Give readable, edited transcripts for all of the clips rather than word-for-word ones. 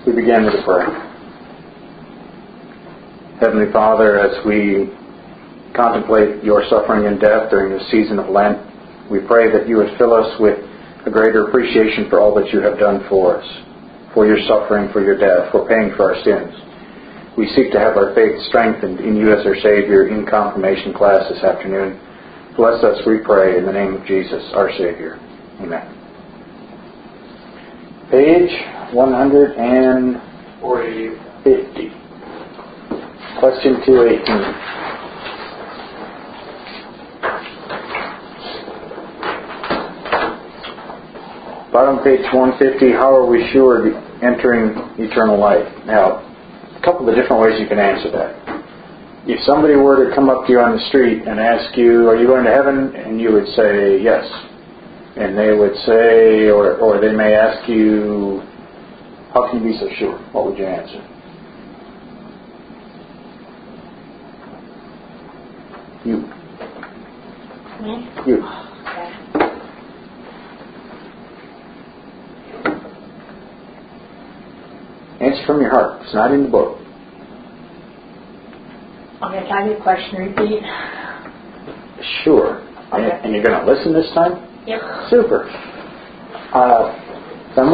We begin with a prayer. Heavenly Father, as we contemplate your suffering and death during this season of Lent, we pray that you would fill us with a greater appreciation for all that you have done for us, for your suffering, for your death, for paying for our sins. We seek to have our faith strengthened in you as our Savior in confirmation class this afternoon. Bless us, we pray, in the name of Jesus, our Savior. Amen. Page 150. Question 218. Bottom page 150, how are we sure of entering eternal life? Now, a couple of different ways you can answer that. If somebody were to come up to you on the street and ask you, are you going to heaven? And you would say, yes. And they would say, or they may ask you, how can you be so sure? What would you answer? You. Me? You. Okay. Answer from your heart. It's not in the book. Okay, can I get a question repeat? Sure. Okay. And you're going to listen this time? Yep. Super. Some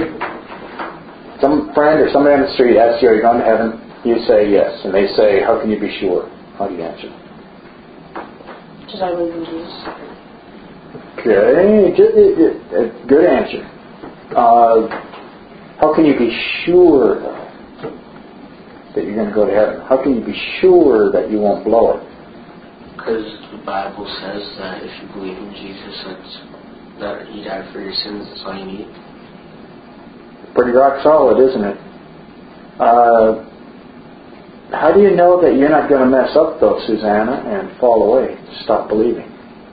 friend or somebody on the street asks you, are you going to heaven? You say yes. And they say, how can you be sure? How do you answer? Because I believe in Jesus. Okay. Good answer. How can you be sure that you're going to go to heaven? How can you be sure that you won't blow it? Because the Bible says that if you believe in Jesus, that He died for your sins, that's all you need. Pretty rock solid, isn't it? How do you know that you're not going to mess up, though, Susanna, and fall away, stop believing?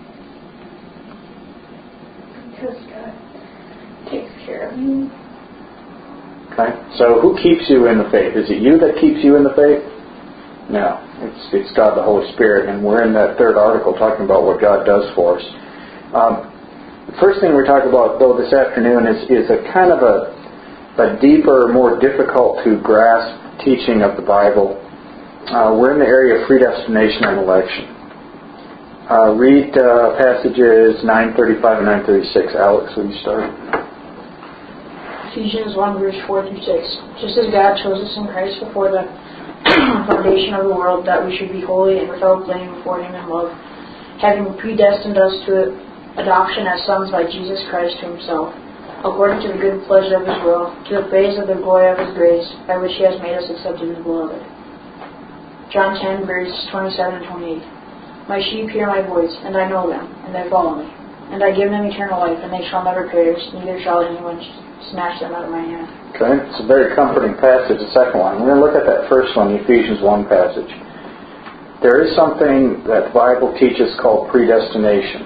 Because God takes care of you. Okay. So who keeps you in the faith? Is it you that keeps you in the faith? No. It's God the Holy Spirit. And we're in that third article talking about what God does for us. The first thing we're talking about, though, this afternoon is a kind of a deeper, more difficult to grasp teaching of the Bible. We're in the area of predestination and election. Read passages 935 and 936. Alex, will you start? Ephesians 1 verse 4 through 6. Just as God chose us in Christ before the foundation of the world, that we should be holy and without blame before Him in love, having predestined us to adoption as sons by Jesus Christ to Himself, according to the good pleasure of His will, to the praise of the glory of His grace, by which He has made us accepted in the Beloved. John 10 verse 27 and 28. My sheep hear my voice, and I know them, and they follow me. And I give them eternal life, and they shall never perish, neither shall anyone snatch them out of my hand. Okay, it's a very comforting passage, the second one. We're going to look at that first one, the Ephesians 1 passage. There is something that the Bible teaches called predestination.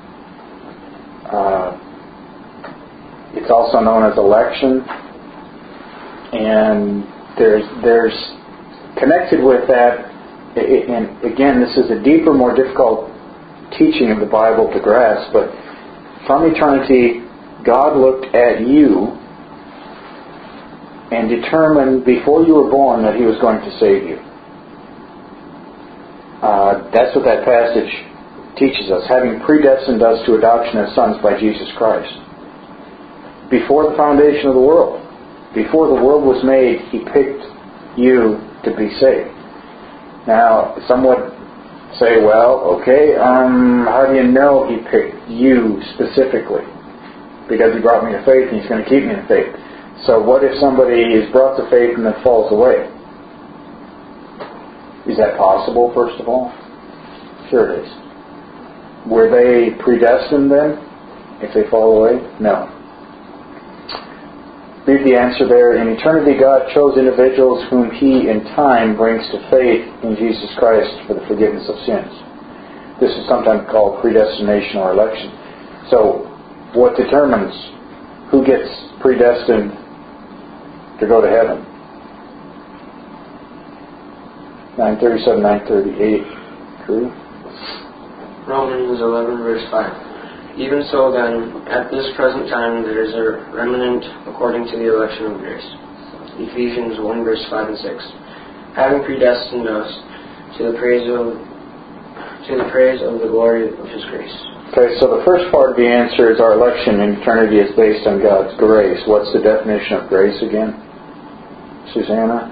It's also known as election. And there's connected with that, and again, this is a deeper, more difficult teaching of the Bible to grasp, but from eternity, God looked at you and determined before you were born that He was going to save you. That's what that passage teaches us, having predestined us to adoption as sons by Jesus Christ. Before the foundation of the world, before the world was made, He picked you to be saved. Now, some would say, well, okay, how do you know He picked you specifically? Because He brought me to faith and He's going to keep me in faith. So what if somebody is brought to faith and then falls away? Is that possible, first of all? Sure it is. Were they predestined then, if they fall away? No. Read the answer there. In eternity, God chose individuals whom He, in time, brings to faith in Jesus Christ for the forgiveness of sins. This is sometimes called predestination or election. So, what determines who gets predestined to go to heaven? 937, 938. True? Romans 11 verse 5. Even so then, at this present time there is a remnant according to the election of grace. Ephesians 1 verse 5 and 6. Having predestined us to the praise of the glory of His grace. Okay, so the first part of the answer is our election in eternity is based on God's grace. What's the definition of grace again? Susanna?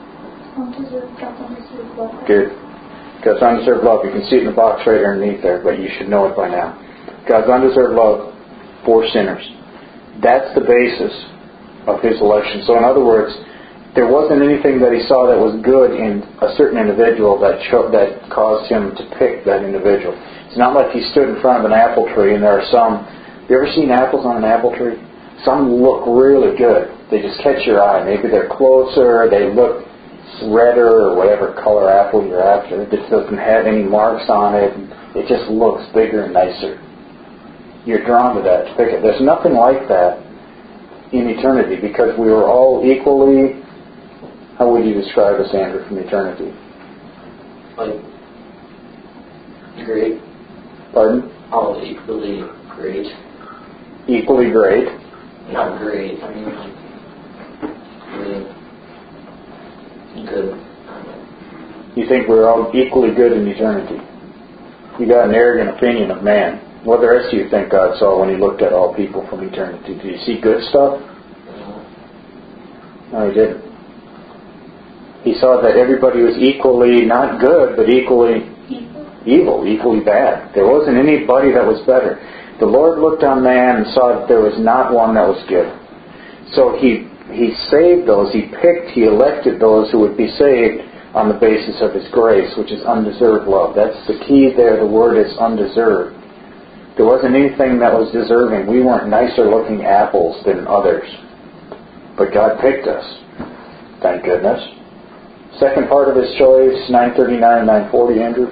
Good. God's undeserved love. You can see it in the box right underneath there, but you should know it by now. God's undeserved love for sinners. That's the basis of His election. So in other words, there wasn't anything that He saw that was good in a certain individual that caused Him to pick that individual. It's not like He stood in front of an apple tree and there are some... Have you ever seen apples on an apple tree? Some look really good. They just catch your eye. Maybe they're closer, they look redder or whatever color apple you're after. It just doesn't have any marks on it. It just looks bigger and nicer. You're drawn to that to pick it. There's nothing like that in eternity because we were all equally... How would you describe us, Andrew, from eternity? Like, great. Pardon? All equally great. Equally great? Not great. I mean, like, really good. You think we're all equally good in eternity? You got an arrogant opinion of man. What the rest of you think God saw when He looked at all people from eternity? Did you see good stuff? No, He didn't. He saw that everybody was equally not good, but equally evil, equally bad. There wasn't anybody that was better. The Lord looked on man and saw that there was not one that was good. So He saved those, He picked, He elected those who would be saved on the basis of His grace, which is undeserved love. That's the key there. The word is undeserved. There wasn't anything that was deserving. We weren't nicer looking apples than others. But God picked us. Thank goodness. Second part of His choice, 939 and 940, Andrew.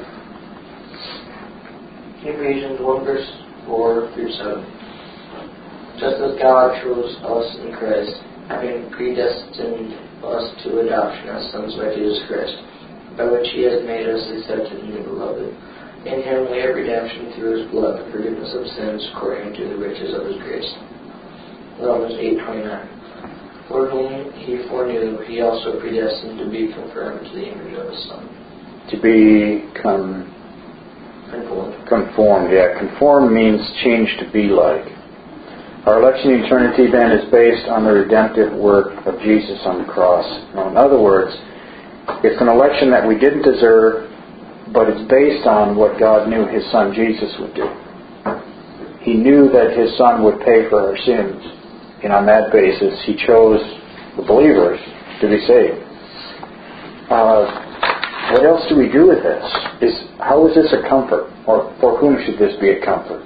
Ephesians 1 verse 4 through 7. Just as God chose us in Christ, having predestined us to adoption as sons by Jesus Christ, by which He has made us accepted in the Beloved. In Him we have redemption through His blood, the forgiveness of sins according to the riches of His grace. Romans 8:29. For whom He foreknew, He also predestined to be conformed to the image of His Son. To be conformed, yeah. Conform means change to be like. Our election in eternity then is based on the redemptive work of Jesus on the cross. Now, in other words, it's an election that we didn't deserve, but it's based on what God knew His Son Jesus would do. He knew that His Son would pay for our sins. And on that basis, He chose the believers to be saved. What else do we do with this? How is this a comfort? Or for whom should this be a comfort?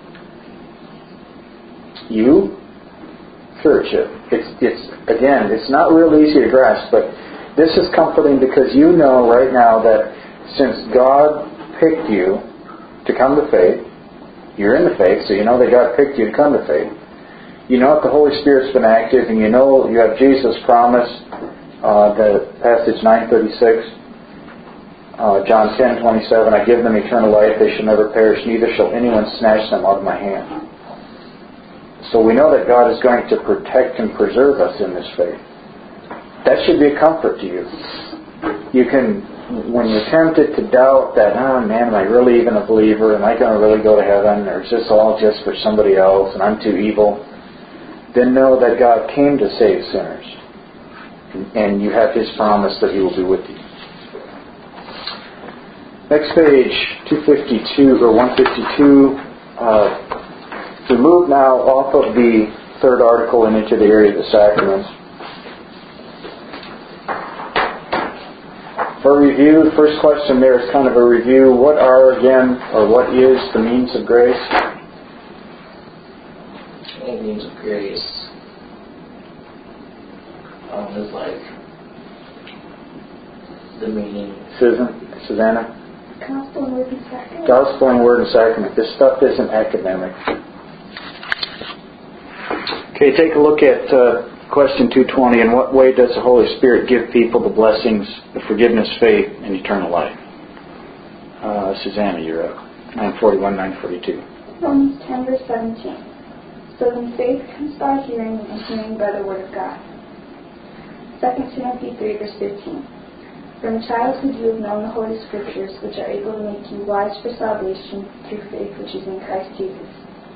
You? Church. It's not real easy to grasp, but this is comforting because you know right now that since God picked you to come to faith, you're in the faith, so you know that God picked you to come to faith. You know that the Holy Spirit's been active, and you know you have Jesus' promise, the passage 936, John 10:27, I give them eternal life, they shall never perish, neither shall anyone snatch them out of my hand. So we know that God is going to protect and preserve us in this faith. That should be a comfort to you. You can, when you're tempted to doubt that, am I really even a believer? Am I going to really go to heaven? Or is this all just for somebody else and I'm too evil? Then know that God came to save sinners. And you have His promise that He will be with you. Next page, 252 or 152. We move now off of the third article and into the area of the sacraments. For review, the first question there is kind of a review. What are, again, or what is the means of grace? The means of grace is like the meaning. Susanna? Gospel and Word and Sacrament. Gospel and Word and Sacrament. This stuff isn't academic. Okay, take a look at question 220. In what way does the Holy Spirit give people the blessings, the forgiveness, faith, and eternal life? Susanna, you're up. 941, 942. Romans 10, verse 17. So then faith comes by hearing, and hearing by the Word of God. 2 Timothy 3, verse 15. From childhood you have known the Holy Scriptures, which are able to make you wise for salvation through faith which is in Christ Jesus.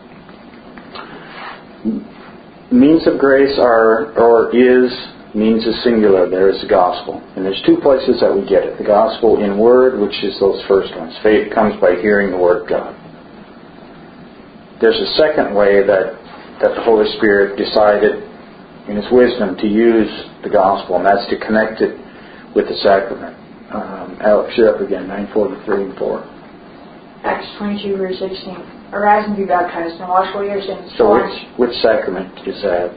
Means of grace means is singular. There is the gospel. And there's two places that we get it. The gospel in word, which is those first ones. Faith comes by hearing the word of God. There's a second way that the Holy Spirit decided in His wisdom to use the gospel, and that's to connect it with the sacrament. Alex, you're up again, 9:43 and 4. Acts 22, verse 16. Arise and be baptized, and wash away your sins. So which sacrament is that?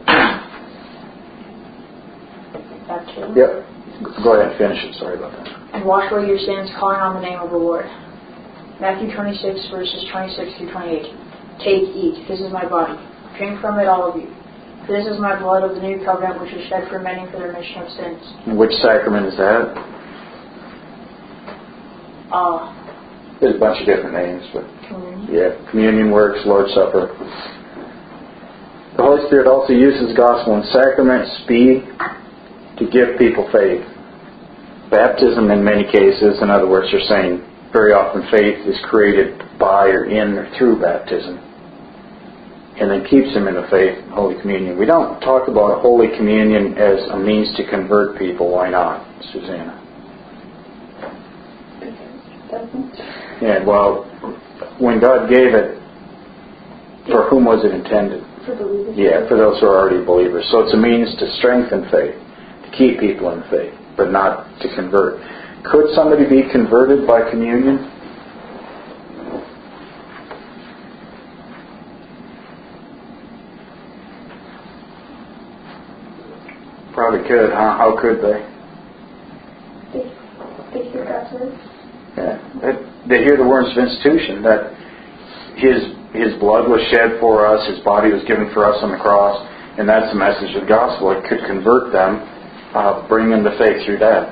Baptism. Yep. Go ahead and finish it. Sorry about that. And wash away your sins, calling on the name of the Lord. Matthew 26, verses 26 through 28. Take, eat. This is my body. Drink from it, all of you. For this is my blood of the new covenant, which is shed for many for the remission of sins. And which sacrament is that? There's a bunch of different names, but communion works, Lord's Supper. The Holy Spirit also uses the gospel and sacraments to give people faith. Baptism in many cases, in other words, you're saying very often faith is created by or in or through baptism, and then keeps them in the faith and Holy Communion. We don't talk about Holy Communion as a means to convert people. Why not, Susanna? Yeah, well, when God gave it, for whom was it intended? For believers. Yeah, for those who are already believers. So it's a means to strengthen faith, to keep people in faith, but not to convert. Could somebody be converted by communion? Probably could, huh? How could they? They hear God's word. Yeah. They hear the words of institution, that His blood was shed for us, His body was given for us on the cross, and that's the message of the gospel. It could convert them, bring them to faith through that.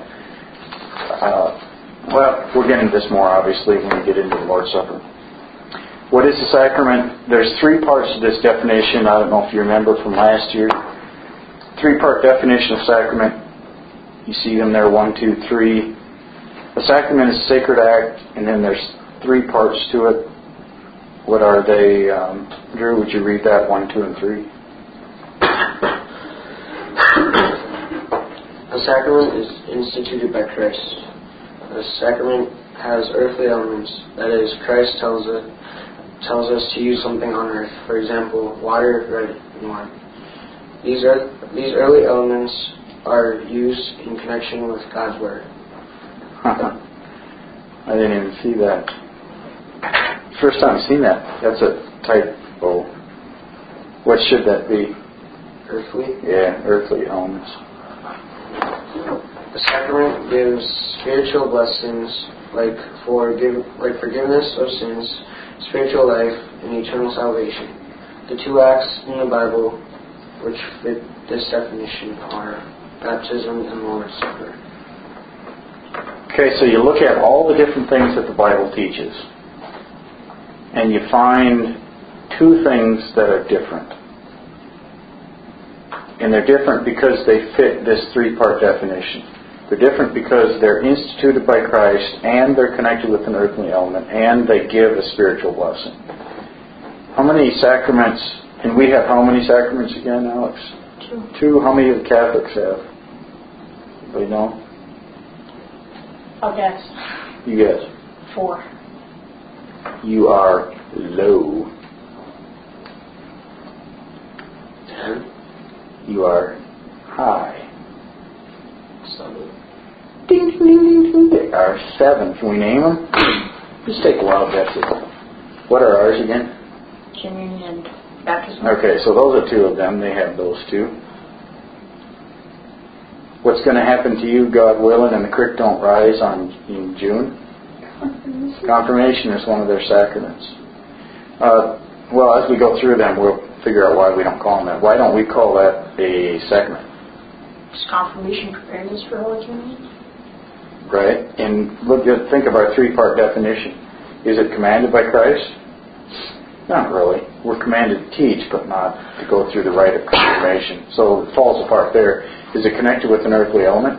Well, we'll get into this more, obviously, when we get into the Lord's Supper. What is the sacrament? There's three parts to this definition. I don't know if you remember from last year. Three-part definition of sacrament. You see them there, 1, 2, 3. A sacrament is a sacred act, and then there's three parts to it. What are they? Drew, would you read that, 1, 2, and 3? A sacrament is instituted by Christ. A sacrament has earthly elements. That is, Christ tells us to use something on earth. For example, water, bread, and wine. These early elements are used in connection with God's Word. I didn't even see that. First time I've seen that. That's a typo. What should that be? Earthly? Yeah, earthly elements. The sacrament gives spiritual blessings like forgiveness of sins, spiritual life, and eternal salvation. The two acts in the Bible which fit this definition are baptism and Lord's Supper. Okay, so you look at all the different things that the Bible teaches, and you find two things that are different. And they're different because they fit this three-part definition. They're different because they're instituted by Christ, and they're connected with an earthly element, and they give a spiritual blessing. How many sacraments, and we have how many sacraments again, Alex? 2. How many do the Catholics have? Anybody know? I'll guess. You guess. 4. You are low. 10. You are high. 7. Ding, ding, ding, ding. There are 7. Can we name them? Just take a wild guesses. What are ours again? Communion and baptism. Okay, so those are 2 of them. They have those 2. What's going to happen to you, God willing, and the creek don't rise in June? Confirmation is one of their sacraments. Well, as we go through them, we'll figure out why we don't call them that. Why don't we call that a sacrament? Is confirmation preparing us for Holy Communion? Right? And think of our three-part definition. Is it commanded by Christ? Not really. We're commanded to teach, but not to go through the rite of confirmation. So it falls apart there. Is it connected with an earthly element?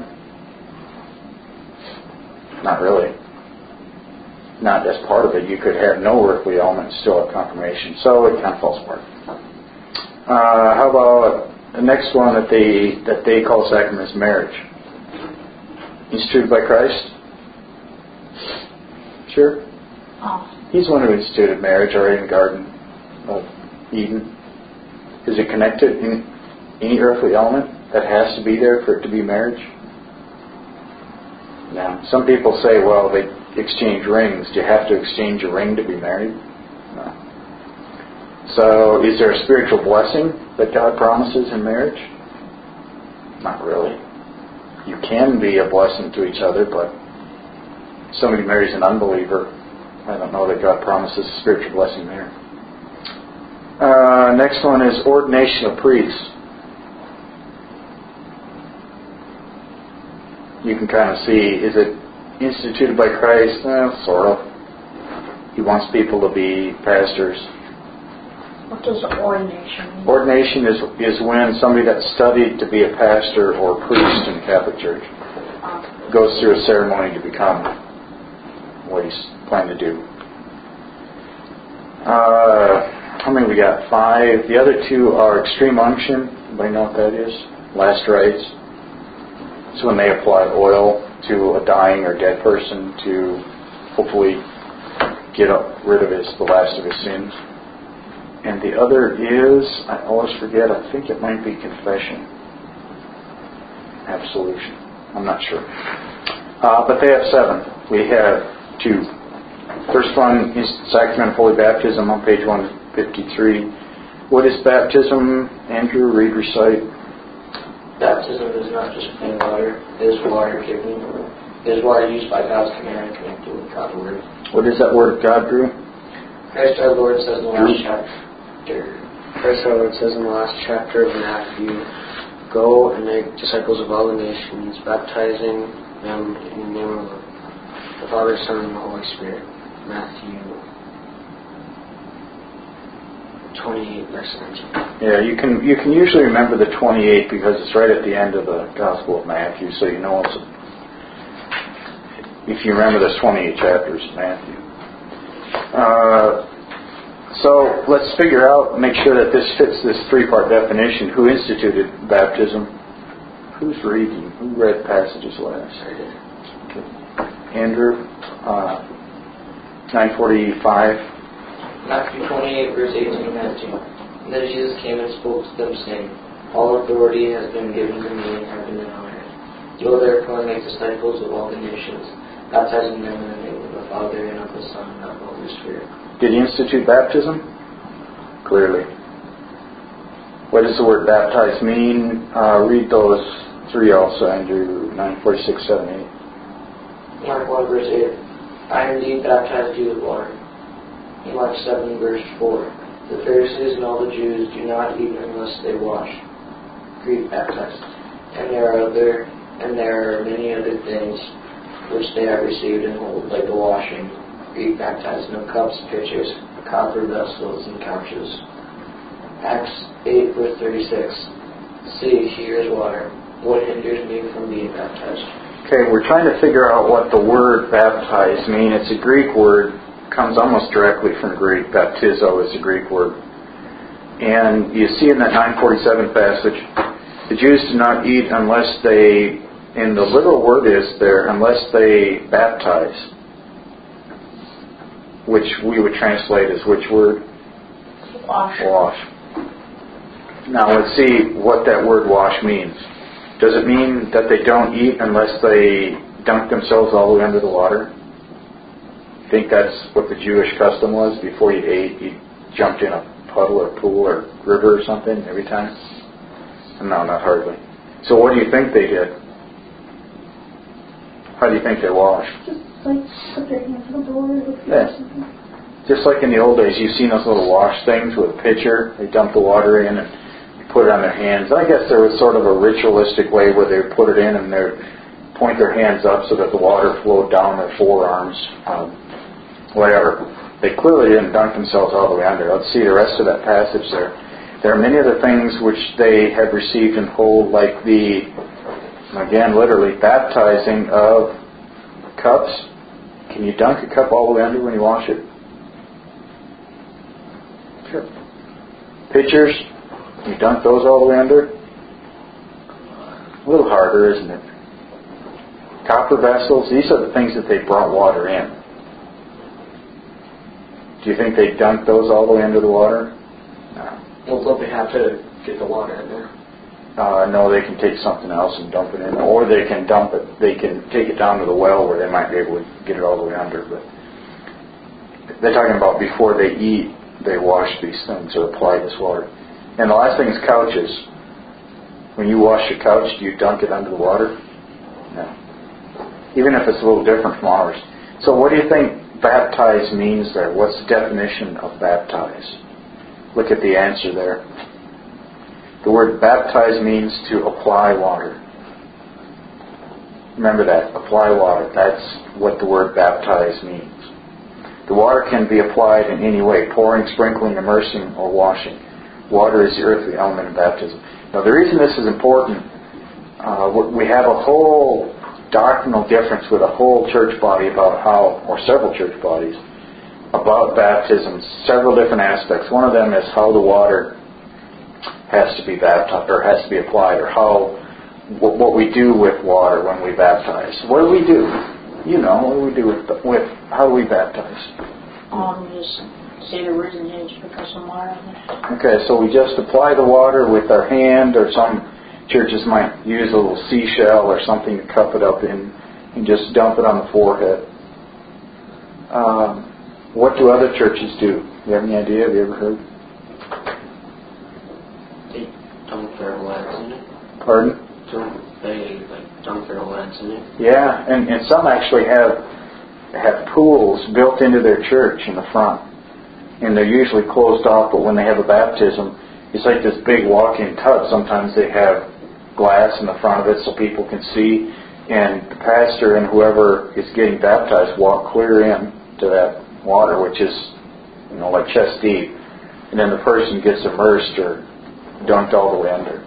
Not really. Not as part of it. You could have no earthly element and still have confirmation. So it kind of falls apart. How about the next one that they call sacrament is marriage? Instituted by Christ? Sure. Oh. He's the one who instituted marriage already in the Garden of Eden. Is it connected in any earthly element that has to be there for it to be marriage? No. Some people say, well, they exchange rings. Do you have to exchange a ring to be married? No. So is there a spiritual blessing that God promises in marriage? Not really. You can be a blessing to each other, but if somebody marries an unbeliever, I don't know that God promises a spiritual blessing there. Next one is ordination of priests. You can kind of see, is it instituted by Christ? Sort of. He wants people to be pastors. What does ordination mean? Ordination is when somebody that's studied to be a pastor or priest in the Catholic Church goes through a ceremony to become what he's planning to do. How many we got? 5. The other 2 are extreme unction. Anybody know what that is? Last rites. It's when they apply oil to a dying or dead person to hopefully get rid of the last of his sins. And the other is, I always forget, I think it might be confession. Absolution. I'm not sure. But they have 7. We have 2. First one is Sacrament of Holy Baptism on page 153. What is baptism? Andrew, read, recite. Baptism is not just plain water. It is water given. It is water used by God's command and connected with God's Word. What is that Word of God, Drew? Christ our Lord says in the last chapter. Christ our Lord says in the last chapter of Matthew, "Go and make disciples of all the nations, baptizing them in the name of the Father, Son, and the Holy Spirit." Matthew 28, verse 19. Yeah, you can usually remember the 28 because it's right at the end of the Gospel of Matthew, so you know if you remember there's 28 chapters of Matthew. So let's figure out, make sure that this fits this 3-part definition. Who instituted baptism? Who's reading? Who read passages last? I did. Okay. Andrew, 9:45. Matthew 28, verse 18 and 19. And then Jesus came and spoke to them, saying, "All authority has been given to me in heaven and on earth. Go therefore and make disciples of all the nations, baptizing them in the name of the Father, and of the Son, and of the Holy Spirit." Did he institute baptism? Clearly. What does the word baptize mean? Read those 3 also, Andrew, 9:46, 7, 8. Mark 1, verse 8. "I indeed baptize you with water." In Mark 7, verse 4. "The Pharisees and all the Jews do not eat unless they wash." Greek, baptized. And there are many other things which they have received and hold, like the washing, Greek, baptizing of cups, pitchers, copper vessels, and couches. Acts 8, verse 36. "See, here is water. What hinders me from being baptized?" Okay, we're trying to figure out what the word baptize means. It's a Greek word, comes almost directly from Greek. Baptizo is a Greek word. And you see in that 9:47 passage, the Jews do not eat unless they, and the literal word is there, unless they baptize. Which we would translate as which word? Wash. Wash. Now let's see what that word wash means. Does it mean that they don't eat unless they dunk themselves all the way under the water? I think that's what the Jewish custom was. Before you ate, you jumped in a puddle or pool or river or something every time? No, not hardly. So what do you think they did? How do you think they washed? Just like put their hands on the board or something. Just like in the old days, you've seen those little wash things with a pitcher. They dump the water in and put it on their hands. I guess there was sort of a ritualistic way where they would put it in and they would point their hands up so that the water flowed down their forearms. Whatever. They clearly didn't dunk themselves all the way under. Let's see the rest of that passage there. There are many other things which they have received in whole, like the, again, literally, baptizing of cups. Can you dunk a cup all the way under when you wash it? Sure. Pitchers, can you dunk those all the way under? A little harder, isn't it? Copper vessels, these are the things that they brought water in. Do you think they dunked those all the way into the water? No. Well, don't they have to get the water in there? No, they can take something else and dump it in, or they can dump it. They can take it down to the well where they might be able to get it all the way under. But they're talking about before they eat, they wash these things or apply this water. And the last thing is couches. When you wash your couch, do you dunk it under the water? No. Even if it's a little different from ours. So what do you think baptize means there? What's the definition of baptize? Look at the answer there. The word baptize means to apply water. Remember that, apply water. That's what the word baptize means. The water can be applied in any way, pouring, sprinkling, immersing, or washing. Water is the earthly element of baptism. Now the reason this is important, we have a whole doctrinal difference with a whole church body about how, or several church bodies, about baptism, several different aspects. One of them is how the water has to be baptized, or has to be applied, or how, what we do with water when we baptize. What do we do? You know, what do we do with how do we baptize? Just say the words and then just put some water on it. Okay, so we just apply the water with our hand, or some churches might use a little seashell or something to cup it up in and just dump it on the forehead. What do other churches do? You have any idea? Have you ever heard? They dunk their legs in it. Pardon? They dunk their legs in it. Yeah, and some actually have pools built into their church in the front. And they're usually closed off, but when they have a baptism, it's like this big walk-in tub. Sometimes they have glass in the front of it so people can see, and the pastor and whoever is getting baptized walk clear in to that water, which is, like chest deep, and then the person gets immersed or dunked all the way under.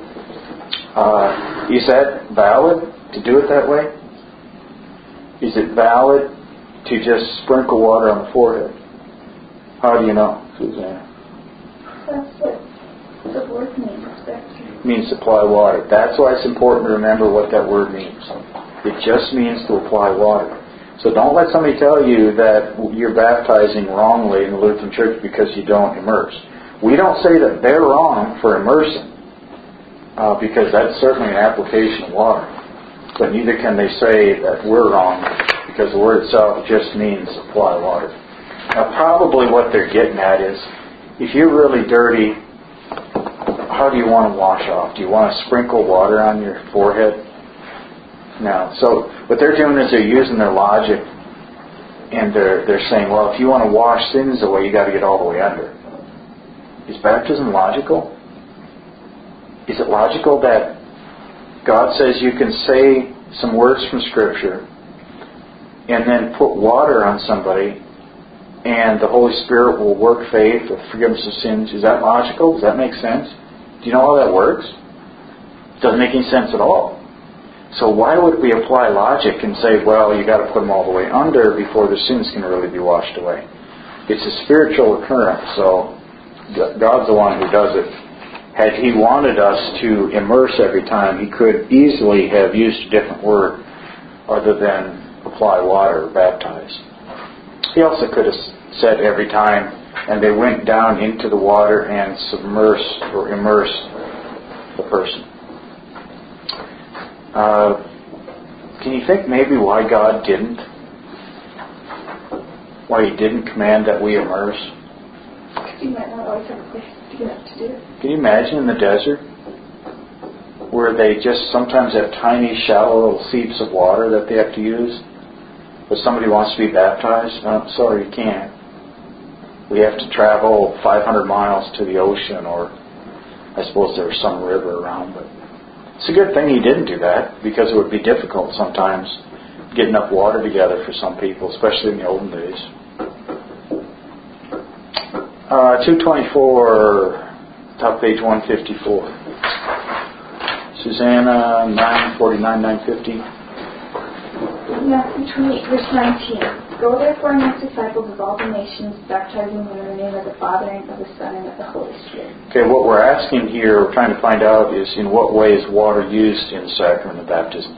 Is that valid to do it that way? Is it valid to just sprinkle water on the forehead? How do you know, Susanna? That's what the word means. It means supply water. That's why it's important to remember what that word means. It just means to apply water. So don't let somebody tell you that you're baptizing wrongly in the Lutheran Church because you don't immerse. We don't say that they're wrong for immersing, because that's certainly an application of water. But neither can they say that we're wrong, because the word itself just means apply water. Now probably what they're getting at is, if you're really dirty, how do you want to wash off? Do you want to sprinkle water on your forehead? No. So what they're doing is they're using their logic, and they're saying, well, if you want to wash sins away, you got to get all the way under. Is baptism logical? Is it logical that God says you can say some words from Scripture and then put water on somebody and the Holy Spirit will work faith with forgiveness of sins? Is that logical? Does that make sense? Do you know how that works? It doesn't make any sense at all. So why would we apply logic and say, well, you got to put them all the way under before the sins can really be washed away? It's a spiritual occurrence, so God's the one who does it. Had He wanted us to immerse every time, He could easily have used a different word other than apply water or baptize. He also could have said every time, and they went down into the water and submersed or immersed the person. Can you think maybe why God didn't? Why He didn't command that we immerse? You might not always have a place to get up to do it. Can you imagine in the desert where they just sometimes have tiny, shallow little seeps of water that they have to use? If somebody wants to be baptized, sorry, you can't. We have to travel 500 miles to the ocean, or I suppose there's some river around, but it's a good thing He didn't do that, because it would be difficult sometimes getting enough water together for some people, especially in the olden days. 224, top page 154. Susanna, 949, 950. Matthew 28, verse 19. Go therefore and make disciples of all the nations, baptizing them in the name of the Father, and of the Son, and of the Holy Spirit. Okay, what we're asking here, we're trying to find out, is in what way is water used in the sacrament of baptism?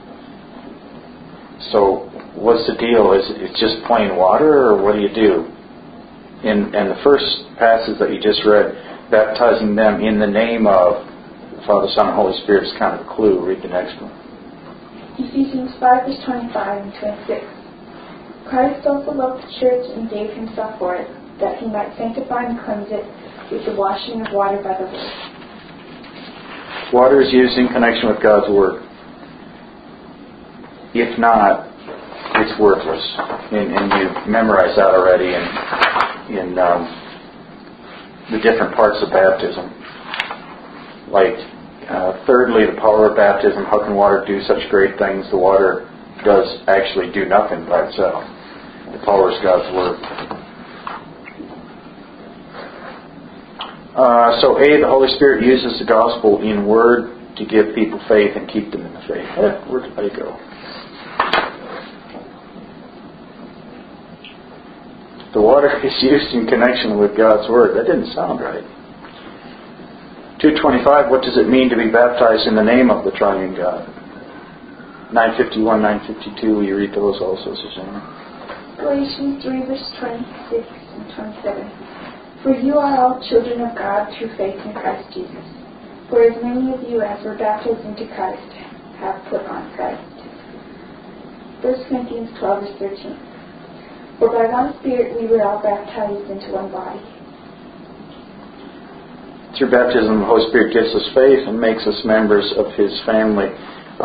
So, what's the deal? Is it just plain water, or what do you do? In the first passage that you just read, baptizing them in the name of the Father, Son, and Holy Spirit is kind of a clue. Read the next one. Ephesians 5, verse 25 and 26. Christ also loved the church and gave himself for it, that he might sanctify and cleanse it with the washing of water by the word. Water is used in connection with God's Word. If not, it's worthless. And you memorized that already in the different parts of baptism. Like, thirdly, the power of baptism. How can water do such great things? The water does actually do nothing by itself. The power is God's Word. So A, the Holy Spirit uses the gospel in word to give people faith and keep them in the faith. Where did I go? The water is used in connection with God's Word. That didn't sound right. 225, what does it mean to be baptized in the name of the triune God? 951, 952, will you read those also, Susanna? Galatians 3, verse 26 and 27. For you are all children of God through faith in Christ Jesus. For as many of you as were baptized into Christ have put on Christ. 1 Corinthians 12, verse 13. For by one Spirit we were all baptized into one body. Through baptism, the Holy Spirit gives us faith and makes us members of His family.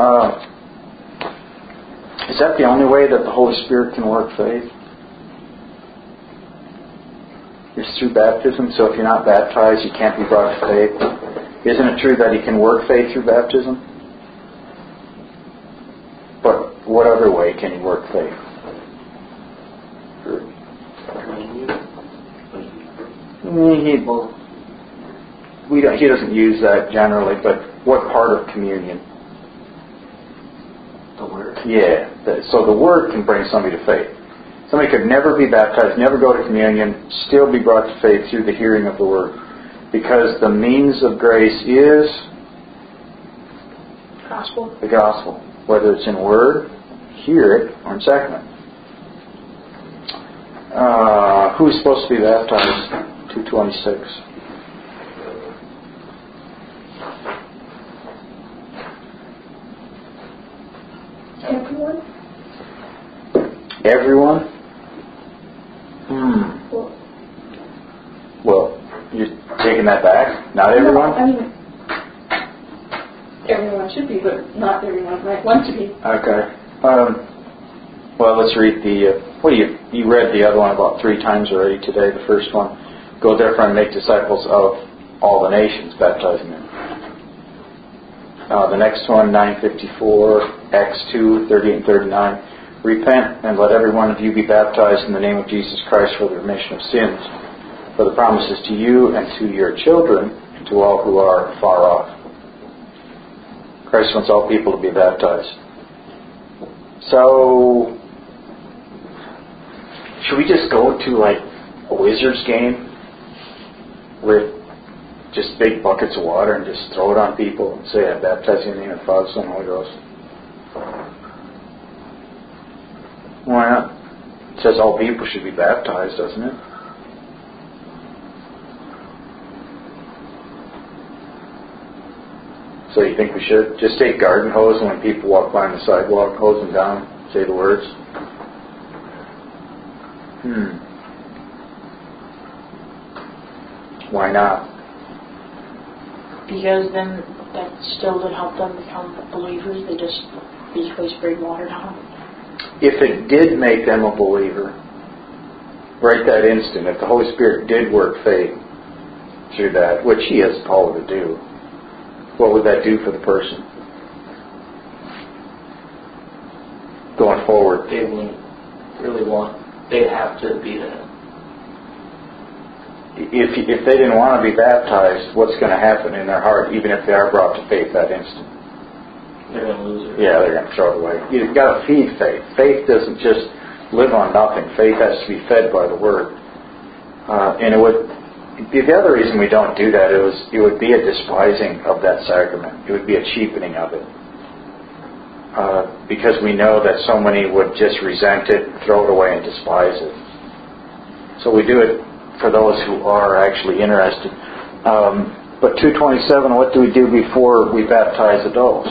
Is that the only way that the Holy Spirit can work faith? It's through baptism, so if you're not baptized, you can't be brought to faith. Isn't it true that He can work faith through baptism? But what other way can He work faith? He doesn't use that generally, but what part of communion? The Word. Yeah, so the Word can bring somebody to faith. Somebody could never be baptized, never go to communion, still be brought to faith through the hearing of the Word. Because the means of grace is Gospel. the gospel. Whether it's in word, hear it, or in sacrament. Who's supposed to be baptized? 226. Everyone? Everyone? Well, you're taking that back? Not everyone? No, I mean, everyone should be, but not everyone might want to be. Okay. Well, let's read you read the other one about 3 times already today, the first one. Go therefore and make disciples of all the nations, baptizing them. The next one, 954, Acts 2, 30 and 39. Repent and let every one of you be baptized in the name of Jesus Christ for the remission of sins. For the promise is to you and to your children and to all who are far off. Christ wants all people to be baptized. So, should we just go to like a Wizards game with just big buckets of water and just throw it on people and say, I baptize you in the name of the Father, Son, and Holy Ghost? Why not? It says all people should be baptized, doesn't it? So you think we should just take garden hose and when people walk by on the sidewalk, hose them down, say the words? Why not? Because then that still would help them become believers. They just basically sprayed water down. If it did make them a believer, right that instant, if the Holy Spirit did work faith through that, which He has the power to do, what would that do for the person? Going forward. They wouldn't really want, they'd have to be if they didn't want to be baptized, what's going to happen in their heart, even if they are brought to faith that instant? They're going to lose it. Yeah, they're going to throw it away. You've got to feed faith. Faith doesn't just live on nothing. Faith has to be fed by the Word. And it would... The other reason we don't do that is it would be a despising of that sacrament. It would be a cheapening of it. Because we know that so many would just resent it, throw it away, and despise it. So we do it for those who are actually interested. But 227, what do we do before we baptize adults?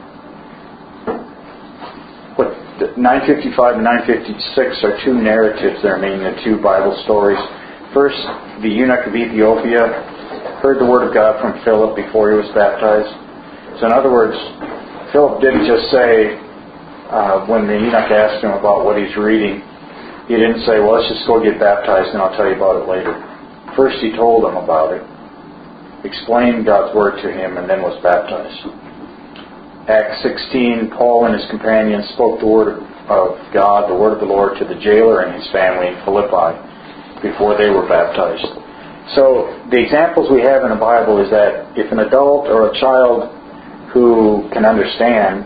955 and 956 are two narratives there, meaning the two Bible stories. First, the eunuch of Ethiopia heard the word of God from Philip before he was baptized. So in other words, Philip didn't just say, when the eunuch asked him about what he's reading, he didn't say, well, let's just go get baptized and I'll tell you about it later. First he told him about it, explained God's word to him, and then was baptized. Acts 16, Paul and his companions spoke the word of God, the word of the Lord, to the jailer and his family in Philippi before they were baptized. So the examples we have in the Bible is that if an adult or a child who can understand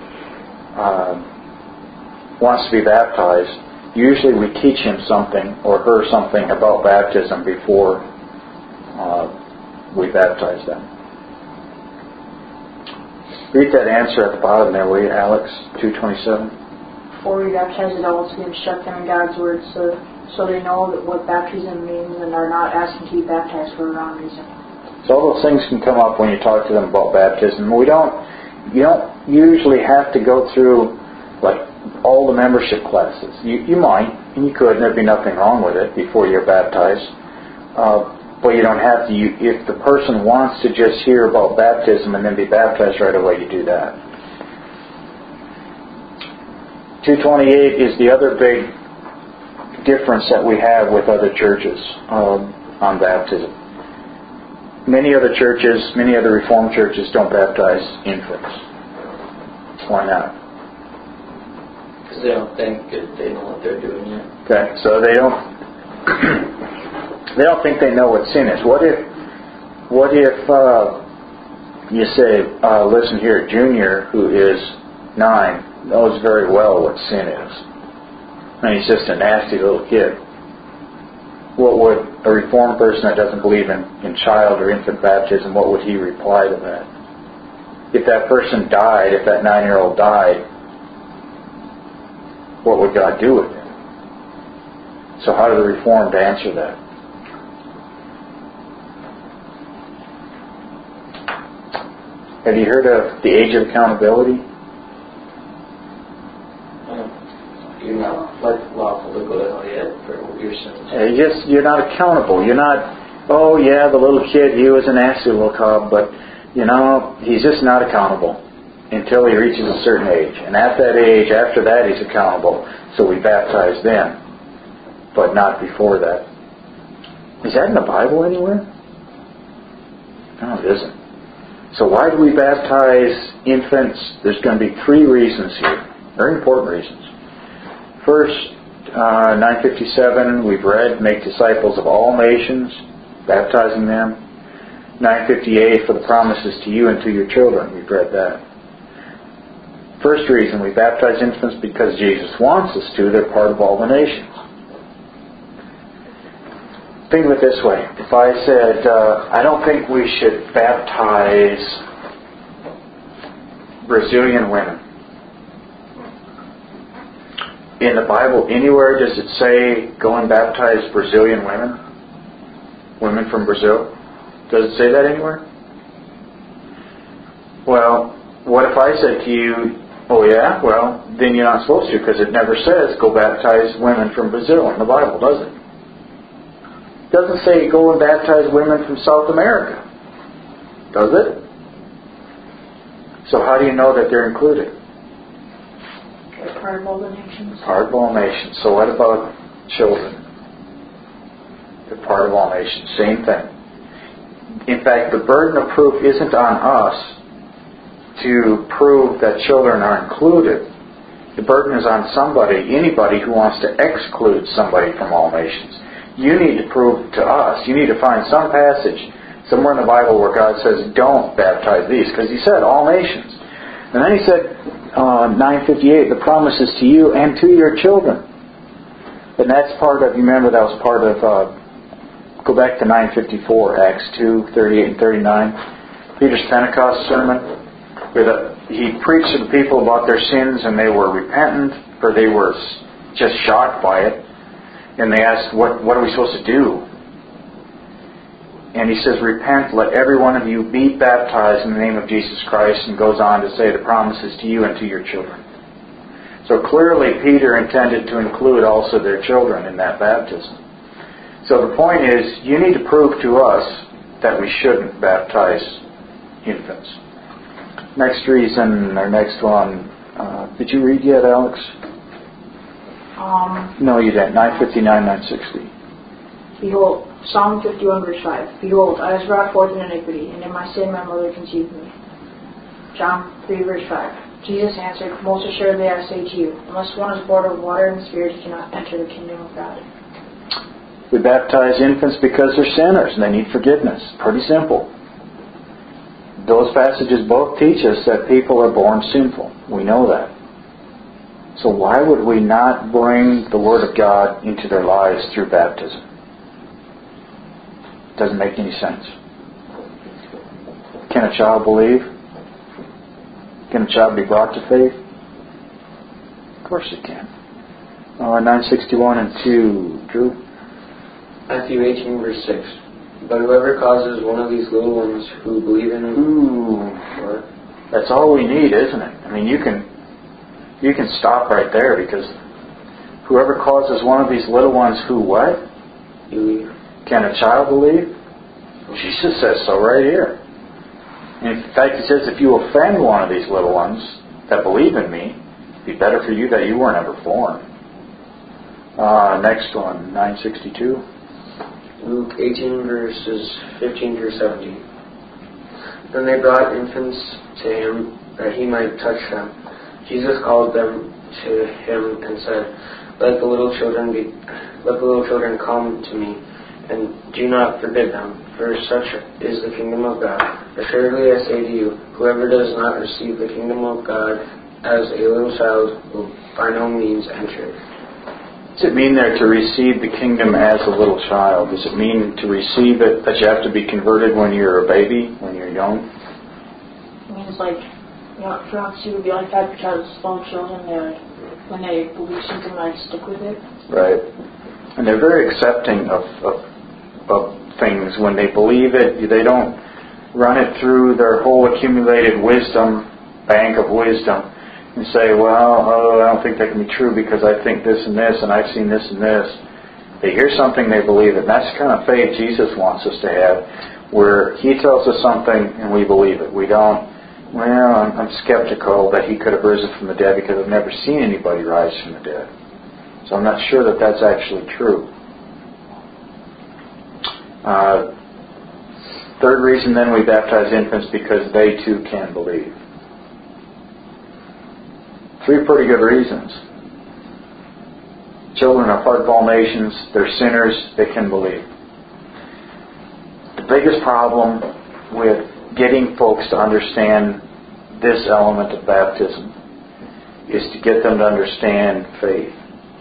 wants to be baptized, usually we teach him something or her something about baptism before we baptize them. Read that answer at the bottom there, will you, Alex? 227. Before we baptize adults, we instruct them in God's Word so they know that what baptism means and are not asking to be baptized for a wrong reason. So all those things can come up when you talk to them about baptism. You don't usually have to go through like all the membership classes. You might, and you could, and there'd be nothing wrong with it before you're baptized. But you don't have to. If the person wants to just hear about baptism and then be baptized right away, you do that. 228 is the other big difference that we have with other churches on baptism. Many other churches, many other Reformed churches don't baptize infants. Why not? Because they don't think that they know what they're doing yet. Okay, so they don't think they know what sin is. What if you say, listen here, Junior, who is 9, knows very well what sin is, and he's just a nasty little kid? What would a Reformed person that doesn't believe in child or infant baptism, what would he reply to that? If that person died, if that 9-year-old died, what would God do with him? So how do the Reformed answer that? Have you heard of the age of accountability? You're not lawful to go to hell yet for your sins. You're not accountable. You're not, oh yeah, the little kid, he was a nasty little cob, but he's just not accountable until he reaches a certain age. And at that age, after that, he's accountable. So we baptize them, but not before that. Is that in the Bible anywhere? No, it isn't. So why do we baptize infants? There's going to be 3 reasons here. Very important reasons. First, 957, we've read, make disciples of all nations, baptizing them. 958, for the promises to you and to your children, we've read that. First reason, we baptize infants because Jesus wants us to. They're part of all the nations. Think of it this way. If I said, I don't think we should baptize Brazilian women. In the Bible, anywhere does it say, go and baptize Brazilian women? Women from Brazil? Does it say that anywhere? Well, what if I said to you, oh yeah? Well, then you're not supposed to, because it never says, go baptize women from Brazil in the Bible, does it? It doesn't say, go and baptize women from South America. Does it? So how do you know that they're included? They're part of all the nations. Part of all nations. So what about children? They're part of all nations. Same thing. In fact, the burden of proof isn't on us to prove that children are included. The burden is on somebody, anybody who wants to exclude somebody from all nations. you need to prove to us. You need to find some passage somewhere in the Bible where God says, don't baptize these. Because He said, all nations. And then He said, 9:58, the promise is to you and to your children. And that's part of, you remember that was part of, go back to 9:54, Acts 2:38 and 39. Peter's Pentecost sermon, where he preached to the people about their sins and they were repentant, or they were just shocked by it. And they asked, what are we supposed to do? And he says, repent, let every one of you be baptized in the name of Jesus Christ, and goes on to say the promises to you and to your children. So clearly Peter intended to include also their children in that baptism. So the point is, you need to prove to us that we shouldn't baptize infants. Next reason, or next one, did you read yet, Alex? No, you didn't. 9:59, 9:60. Behold, Psalm 51, verse 5. Behold, I was brought forth in iniquity, and in my sin my mother conceived me. John 3, verse 5. Jesus answered, most assuredly I say to you, unless one is born of water and Spirit, he cannot enter the kingdom of God. We baptize infants because they're sinners and they need forgiveness. Pretty simple. Those passages both teach us that people are born sinful. We know that. So why would we not bring the Word of God into their lives through baptism? Doesn't make any sense. Can a child believe? Can a child be brought to faith? Of course it can. 9:61 and 2. Drew? Matthew 18, verse 6. But whoever causes one of these little ones who believe in Him... That's all we need, isn't it? I mean, you can stop right there, because whoever causes one of these little ones who what? Believe. Can a child believe? Jesus says so right here. And in fact, He says, if you offend one of these little ones that believe in Me, it'd be better for you that you weren't ever born. Next one, 9:62. Luke 18, verses 15 through 17. Then they brought infants to Him that He might touch them. Jesus called them to Him and said, Let the little children come to Me, and do not forbid them, for such is the kingdom of God. Assuredly I say to you, whoever does not receive the kingdom of God as a little child will by no means enter it. Does it mean there to receive the kingdom as a little child? Does it mean to receive it that you have to be converted when you're a baby, when you're young? It means like, fiance would be like that because small children, when they believe something, like stick with it. Right. And they're very accepting of things. When they believe it, they don't run it through their whole accumulated wisdom, bank of wisdom, and say, well, I don't think that can be true because I think this and this, and I've seen this and this. They hear something, they believe it. And that's the kind of faith Jesus wants us to have, where He tells us something and we believe it. We don't, I'm skeptical that He could have risen from the dead because I've never seen anybody rise from the dead. So I'm not sure that that's actually true. Third reason then we baptize infants, because they too can believe. 3 pretty good reasons. Children are part of all nations. They're sinners. They can believe. The biggest problem with getting folks to understand this element of baptism is to get them to understand faith.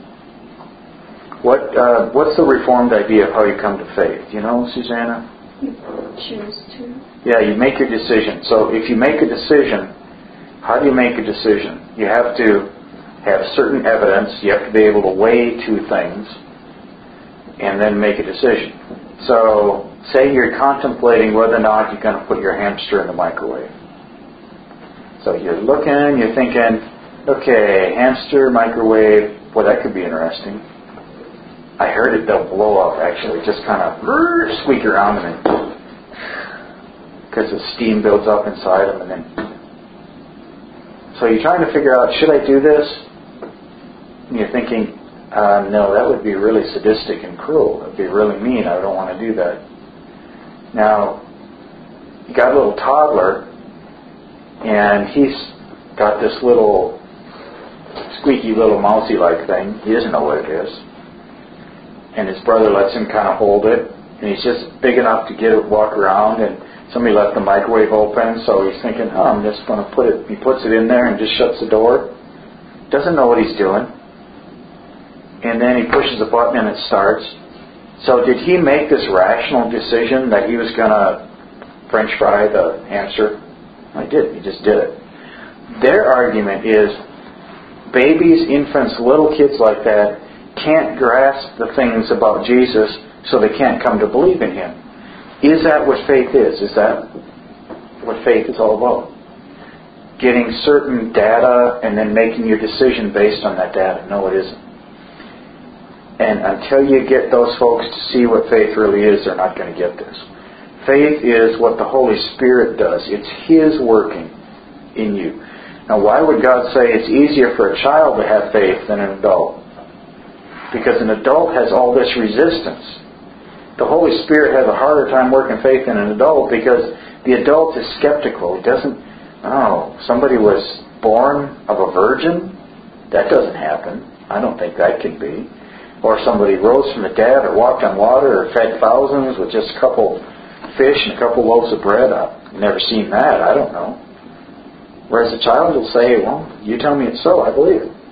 What's the Reformed idea of how you come to faith? You know, Susanna? You choose to. Yeah, you make your decision. So if you make a decision, how do you make a decision? You have to have certain evidence. You have to be able to weigh 2 things and then make a decision. So say you're contemplating whether or not you're going to put your hamster in the microwave. So you're looking, you're thinking, okay, hamster, microwave, boy, that could be interesting. I heard it, they'll blow up, actually. Just kind of squeak around and then, because the steam builds up inside them and then. So you're trying to figure out, should I do this? And you're thinking, no, that would be really sadistic and cruel. That would be really mean. I don't want to do that. Now, you got a little toddler, and he's got this little squeaky little mousy-like thing. He doesn't know what it is. and his brother lets him kind of hold it, and he's just big enough to walk around, and somebody left the microwave open, so he's thinking, I'm just going to put it, he puts it in there and just shuts the door. Doesn't know what he's doing. And then he pushes a button and it starts. So did he make this rational decision that he was going to French fry the hamster? I did. He just did it. Their argument is babies, infants, little kids like that can't grasp the things about Jesus, so they can't come to believe in Him. Is that what faith is? Is that what faith is all about? Getting certain data and then making your decision based on that data? No, it isn't. And until you get those folks to see what faith really is, they're not going to get this. Faith is what the Holy Spirit does. It's His working in you. Now, why would God say it's easier for a child to have faith than an adult? Because an adult has all this resistance. The Holy Spirit has a harder time working faith than an adult because the adult is skeptical. It doesn't, somebody was born of a virgin? That doesn't happen. I don't think that could be. Or somebody rose from the dead or walked on water or fed thousands with just a couple fish and a couple loaves of bread. I've never seen that. I don't know. Whereas a child will say, well, you tell me it's so, I believe it.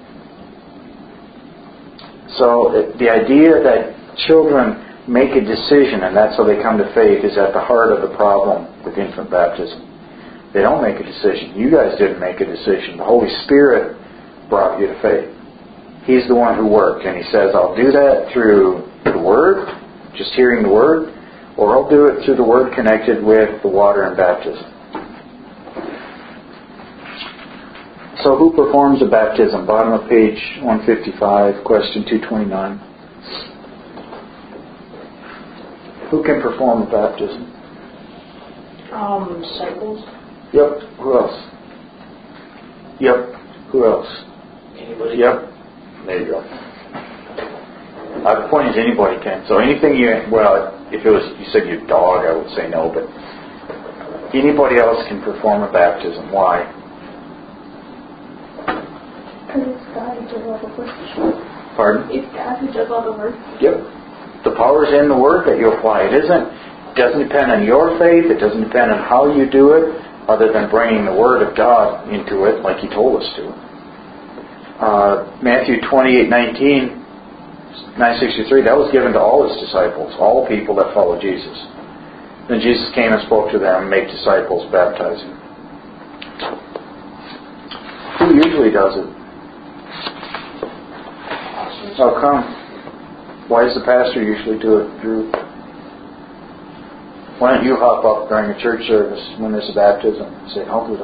So the idea that children make a decision and that's how they come to faith is at the heart of the problem with infant baptism. They don't make a decision. You guys didn't make a decision. The Holy Spirit brought you to faith. He's the one who worked. And He says, I'll do that through the Word, just hearing the Word, or I'll do it through the Word connected with the water and baptism. So who performs a baptism? Bottom of page 155, question 229. Who can perform a baptism? Disciples. Yep. Who else? Yep. Who else? Anybody? Yep. There you go. The point is anybody can. So anything if it was, you said your dog, I would say no, but anybody else can perform a baptism. Why? Because it's God who does all the work. Pardon? It's God who does all the work. Yep. The power is in the Word that you apply. It doesn't depend on your faith. It doesn't depend on how you do it, other than bringing the Word of God into it like He told us to. Matthew 28:963, that was given to all His disciples, all people that follow Jesus. Then Jesus came and spoke to them, make disciples, baptizing. Who usually does it? How come? Why does the pastor usually do it, Drew? Why don't you hop up during a church service when there's a baptism and say, I'll do it.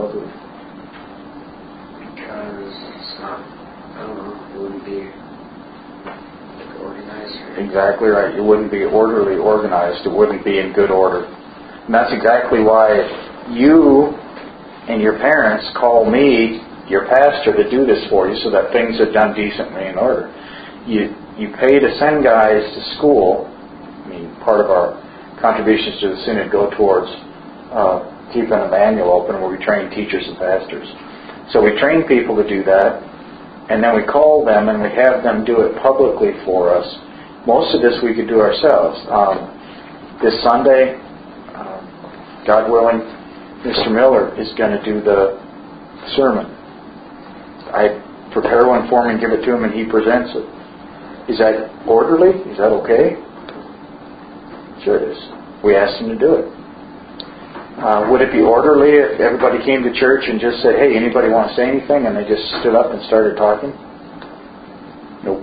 Because it's not, it wouldn't be organized. Exactly right. It wouldn't be orderly organized. It wouldn't be in good order. And that's exactly why you and your parents call me, your pastor, to do this for you so that things are done decently in order. You pay to send guys to school. Part of our contributions to the Synod go towards keeping a manual open where we train teachers and pastors. So we train people to do that, and then we call them and we have them do it publicly for us. Most of this we could do ourselves. This Sunday, God willing, Mr. Miller is going to do the sermon. I prepare one for him and give it to him, and he presents it. Is that orderly? Is that okay? Sure it is. We asked him to do it. Would it be orderly if everybody came to church and just said, hey, anybody want to say anything? And they just stood up and started talking? Nope.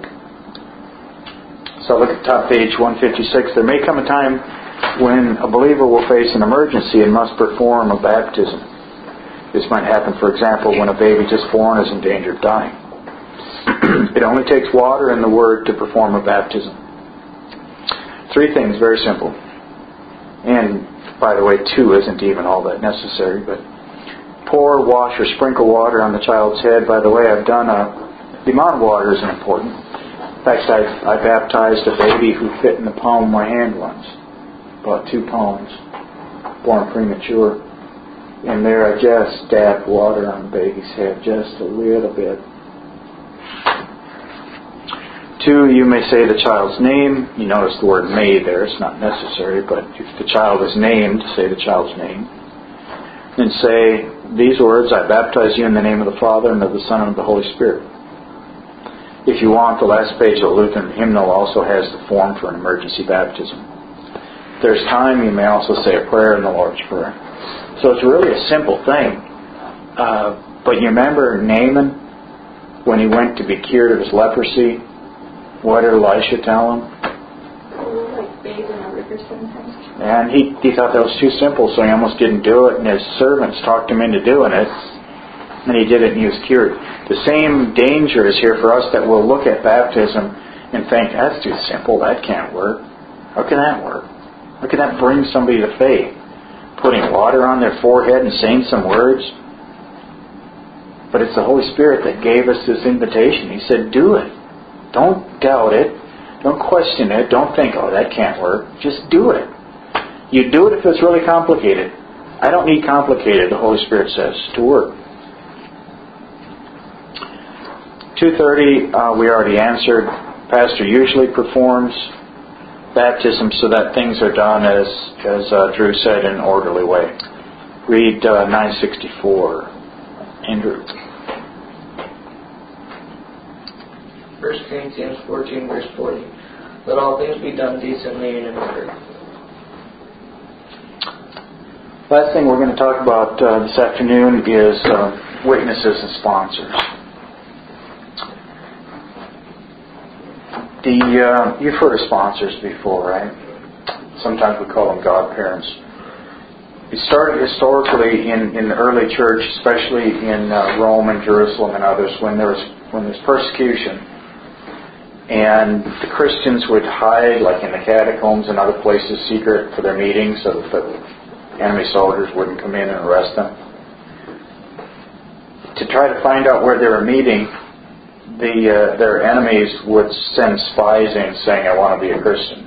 So look at top page 156. There may come a time when a believer will face an emergency and must perform a baptism. This might happen, for example, when a baby just born is in danger of dying. It only takes water and the Word to perform a baptism. 3 things, very simple. And, by the way, 2 isn't even all that necessary, but pour, wash, or sprinkle water on the child's head. By the way, the amount of water isn't important. In fact, I baptized a baby who fit in the palm of my hand once. About 2 palms, born premature. And there I just dabbed water on the baby's head, just a little bit. 2, you may say the child's name. You notice the word may there. It's not necessary, but if the child is named, say the child's name. And say these words, I baptize you in the name of the Father and of the Son and of the Holy Spirit. If you want, the last page of the Lutheran hymnal also has the form for an emergency baptism. If there's time, you may also say a prayer in the Lord's Prayer. So it's really a simple thing. But you remember Naaman, when he went to be cured of his leprosy, what did Elisha tell him? Like bathe in a river 7 times. And he thought that was too simple, so he almost didn't do it, and his servants talked him into doing it, and he did it and he was cured. The same danger is here for us, that we'll look at baptism and think, that's too simple, that can't work. How can that work? How can that bring somebody to faith? Putting water on their forehead and saying some words? But it's the Holy Spirit that gave us this invitation. He said, do it. Don't doubt it. Don't question it. Don't think, oh, that can't work. Just do it. You do it if it's really complicated. I don't need complicated, the Holy Spirit says, to work. 2:30, we already answered. Pastor usually performs baptism so that things are done, as Drew said, in an orderly way. Read 964. Andrew. 1 Corinthians 14, verse 40. Let all things be done decently and in order. Last thing we're going to talk about this afternoon is witnesses and sponsors. You've heard of sponsors before, right? Sometimes we call them godparents. It started historically in the early church, especially in Rome and Jerusalem and others, when there's persecution. And the Christians would hide, like in the catacombs and other places, secret for their meetings, so that the enemy soldiers wouldn't come in and arrest them. To try to find out where they were meeting, their enemies would send spies in saying, I want to be a Christian.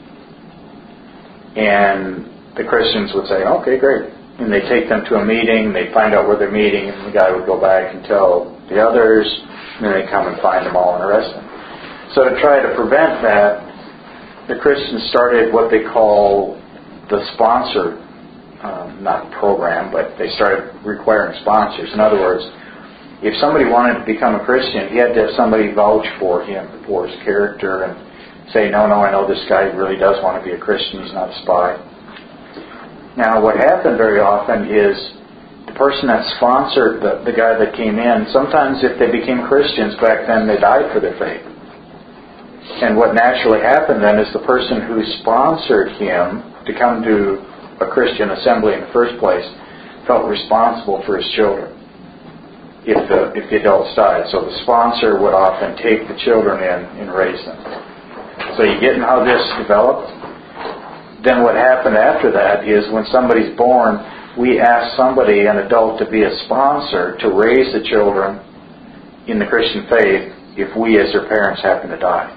And the Christians would say, okay, great. And they take them to a meeting, they find out where they're meeting, and the guy would go back and tell the others, and then they come and find them all and arrest them. So to try to prevent that, the Christians started what they call the sponsor, not program, but they started requiring sponsors. In other words, if somebody wanted to become a Christian, he had to have somebody vouch for him, for his character, and say, no, I know this guy really does want to be a Christian, he's not a spy. Now, what happened very often is the person that sponsored the guy that came in, sometimes if they became Christians back then, they died for their faith. And what naturally happened then is the person who sponsored him to come to a Christian assembly in the first place felt responsible for his children if the adults died. So the sponsor would often take the children in and raise them. So you get how this developed? Then what happened after that is when somebody's born, we ask somebody, an adult, to be a sponsor to raise the children in the Christian faith if we as their parents happen to die.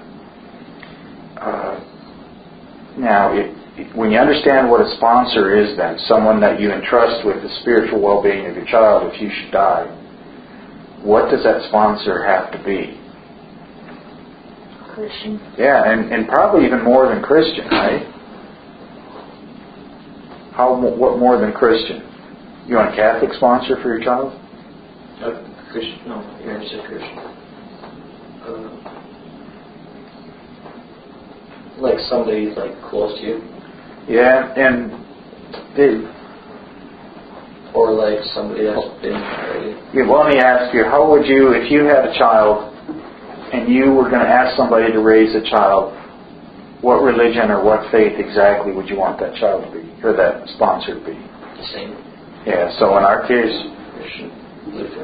Now, when you understand what a sponsor is then, someone that you entrust with the spiritual well-being of your child if you should die, what does that sponsor have to be? Christian. Yeah, and probably even more than Christian, right? What more than Christian? You want a Catholic sponsor for your child? Christian? No, you're going to say Christian. Like somebody like close to you? Yeah, and or like somebody that's been already. Yeah, well, let me ask you, how would you, if you had a child and you were going to ask somebody to raise a child, what religion or what faith exactly would you want that child to be, or that sponsor to be? The same. Yeah, so in our case, Christian, Lutheran.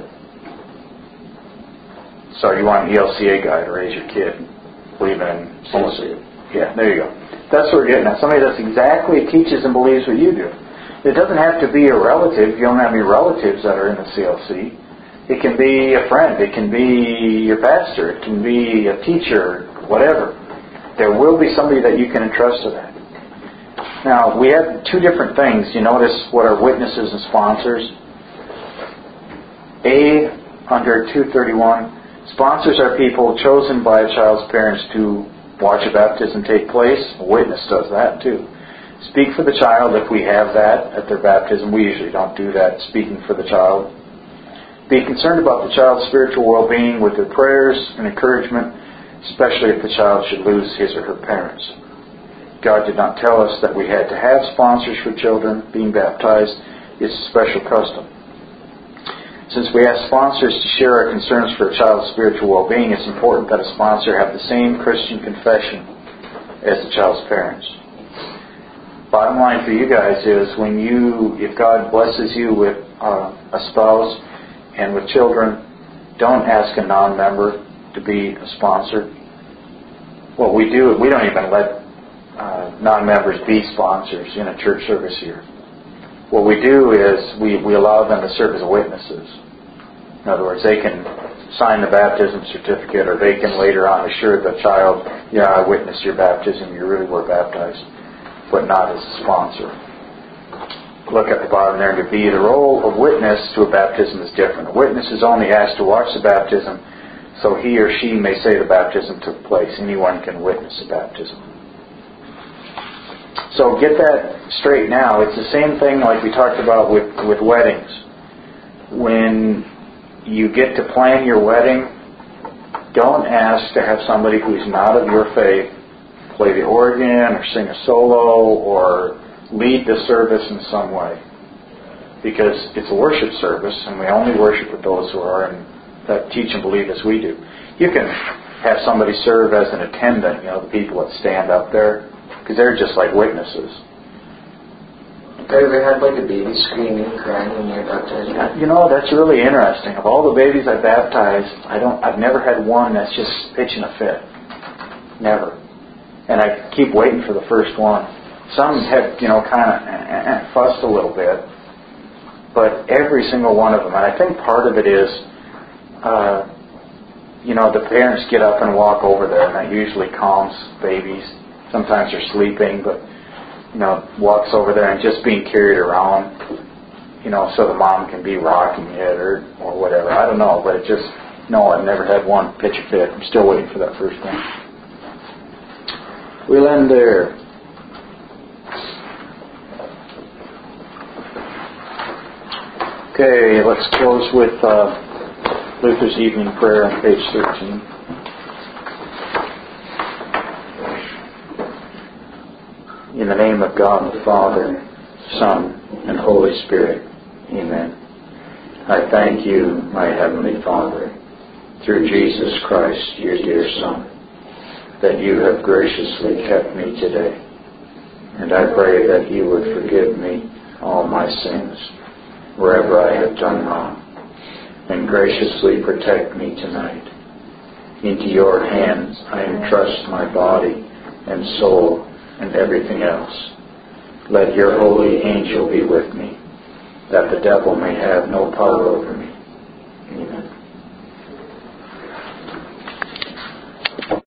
So you want an ELCA guy to raise your kid, believing in ELCA. Yeah, there you go. That's what we're getting at. Somebody that's exactly teaches and believes what you do. It doesn't have to be a relative. You don't have any relatives that are in the CLC. It can be a friend. It can be your pastor. It can be a teacher, whatever. There will be somebody that you can entrust to that. Now, we have two different things. You notice what are witnesses and sponsors. A, under 231, Sponsors are people chosen by a child's parents to watch a baptism take place. A witness does that too. Speak for the child if we have that at their baptism. We usually don't do that, speaking for the child. Be concerned about the child's spiritual well-being with their prayers and encouragement, especially if the child should lose his or her parents. God did not tell us that we had to have sponsors for children being baptized. It's a special custom. Since we ask sponsors to share our concerns for a child's spiritual well-being, it's important that a sponsor have the same Christian confession as the child's parents. Bottom line for you guys is, if God blesses you with a spouse and with children, don't ask a non-member to be a sponsor. What we do, we don't even let non-members be sponsors in a church service here. What we do is we allow them to serve as witnesses. In other words, they can sign the baptism certificate, or they can later on assure the child, yeah, I witnessed your baptism, you really were baptized, but not as a sponsor. Look at the bottom there, to be the role of witness to a baptism is different. A witness is only asked to watch the baptism so he or she may say the baptism took place. Anyone can witness a baptism. So get that straight now. It's the same thing like we talked about with weddings. When you get to plan your wedding, don't ask to have somebody who's not of your faith play the organ or sing a solo or lead the service in some way. Because it's a worship service, and we only worship with those who are that teach and believe as we do. You can have somebody serve as an attendant, the people that stand up there, because they're just like witnesses. Have you ever had a baby screaming, crying when you're baptized? That's really interesting. Of all the babies I baptized, I've never had one that's just pitching a fit. Never. And I keep waiting for the first one. Some have, kind of fussed a little bit, but every single one of them, and I think part of it is, the parents get up and walk over there, and that usually calms babies. Sometimes they're sleeping, but, walks over there and just being carried around, so the mom can be rocking it or whatever. I don't know, but I've never had one pitch a fit. I'm still waiting for that first one. We'll end there. Okay, let's close with Luther's evening prayer on page 13. In the name of God the Father, Son, and Holy Spirit. Amen. I thank you, my Heavenly Father, through Jesus Christ, your dear Son, that you have graciously kept me today. And I pray that you would forgive me all my sins, wherever I have done wrong, and graciously protect me tonight. Into your hands I entrust my body and soul and everything else. Let your holy angel be with me, that the devil may have no power over me.